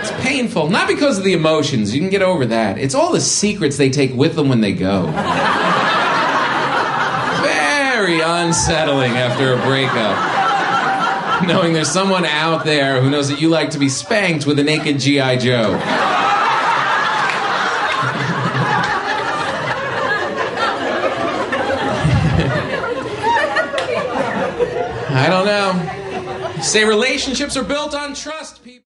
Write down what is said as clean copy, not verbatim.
It's painful. Not because of the emotions. You can get over that. It's all the secrets they take with them when they go. Very unsettling after a breakup. Knowing there's someone out there who knows that you like to be spanked with a naked G.I. Joe. I don't know. Say relationships are built on trust.